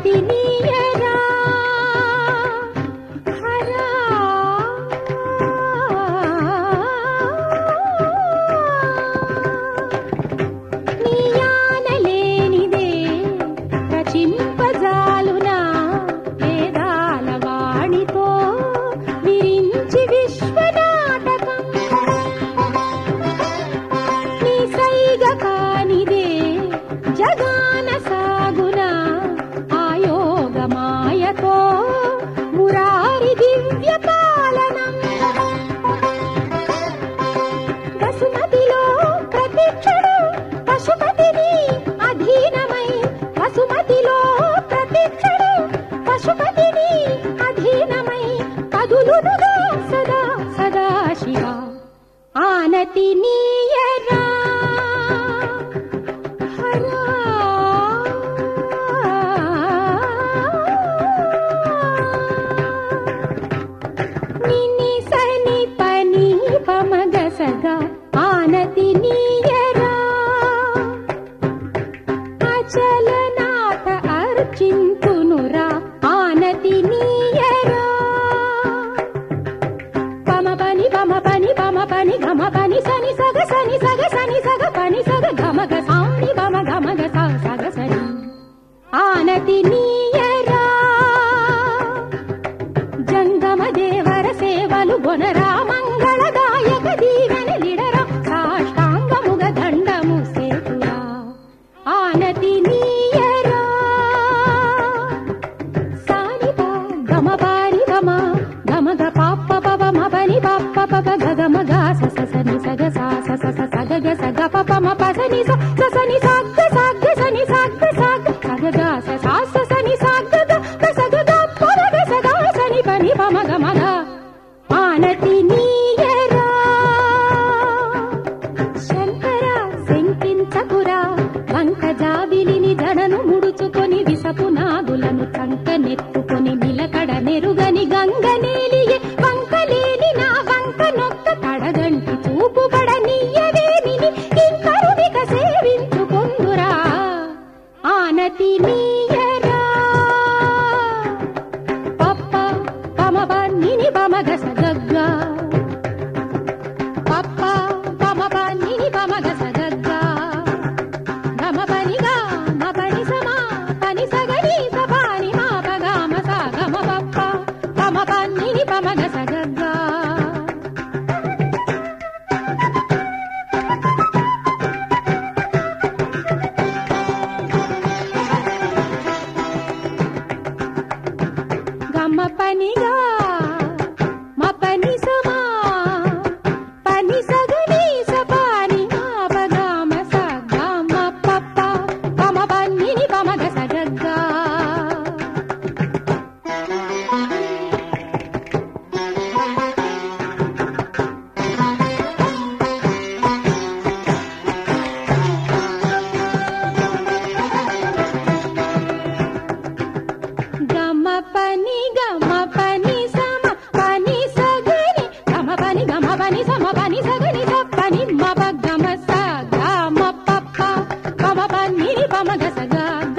ఆనతి నీయరా హరా నీయానలేనిదే రచింపజాలునా వేదాల వాణితో విరించి విశ్వనాటకం నీ సైగ కానిదే జగాన సాగునా ఆయోగ మాయతో మురారి దివ్య పాలనం వసుమతిలో ప్రతిక్షణం పశుపతిని అధీనమై వసుమతిలో ప్రతిక్షణం పశుపతిని అధీనమై కదులునుగా సదా సదా శివ ఆనతి నీయరా హరా నిని సని పని పమగ సగా ఆనతి నీయరా అచలనాథ అర్చింతునురా ఆనతి నీయరా పమ పని గమ పని సని సగ సని సగ పని సగ గమ గ సాని పమ గమ గ సా సగ సని ఆనతి నీయరా జంగమ దేవర సేవలు గొనరా మంగళదాయక దీవెనలిడరా సాష్టాంగముగ దండము సేతురా ఆనతి నీయరా సాని పా గమ పారి గమ గమ గ పాప పవ మ పని పాప పవ గ గమ గ స స సని సగ సా స స స సగ గ సగ పప మ ప సని స స సని సగ సగ సని సగ సగ సగ గ స సా స సని సగ గ గ సగ గ పర గ సగ సని పని పమ గ మ గ ఆనతి నీయరా శంకర శంకించకురా వంక జాబిలిని జడను ముడుచుకొని విసపు నాగులను చంక నెత్తుకొని నిలకడ నెరుగని గంగ నేలియే వంకలేని నా వంక నొక్క కడగంటి చూపుబడ నీయవేమిని ఇంకరుడిక సేవించుకొందురా ఆనతి నీయరా పప్ప పమ పన్నిని పమగ సగగ్గ పప్ప పమ పన్నిని పమగ సగగ్గ గమ పనిగా మ పని సమా పని సగని సపాని మా పగా మ సా గమ పప్ప పమ పన్నిని పమగ సగగ్గ గమ పనిగా మ పని సమా పని సగని సపాని మా పగా మ సా గమ పప్ప పమ పన్నిని పమగ సగగ్గ గమ పని సమ పని సగని గమ పని సమ పని సగని స పని మ ప గమ స గమ పప్ప పమ పన్నిని పమగ సగ గ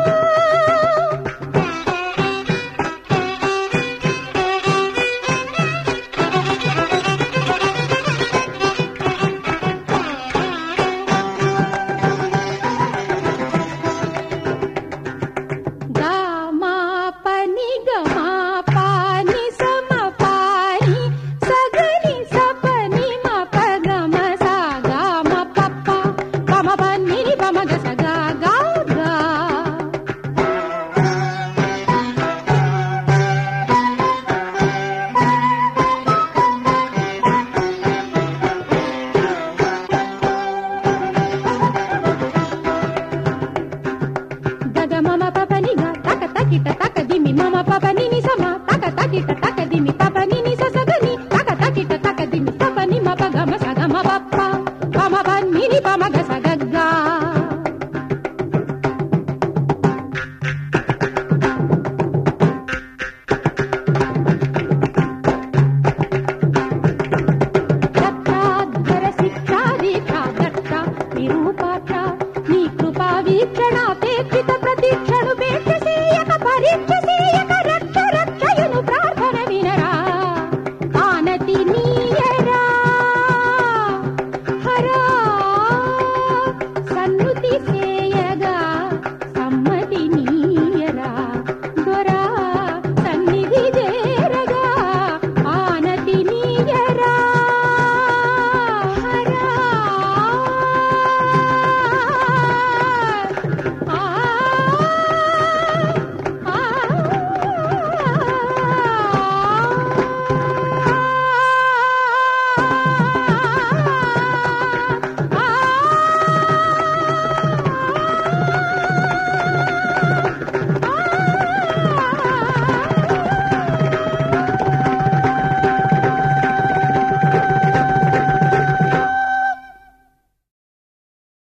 గమ పని గమ పాని సమ పాని సగని సపని మ ప గమ స గమ పప్ప పమ పన్నిని పమగ సగ గ గ గగ మమ పపని గ తక తకిట తక దిమి మమ పపని ని సమ తక తకిట తక దిమి పపని ని స సగని తక తకిట తక దిమి పపని మ ప గమ స గమ పప్ప పమ పన్నిని పమగ సగ గ దత్తాధ్వర శిక్షా రేఖా దత్త నిరూపాక్ష నీ కృపా వీక్షణాపేక్షిత ప్రతీక్షణుపేక్ష సేయక పరీక్ష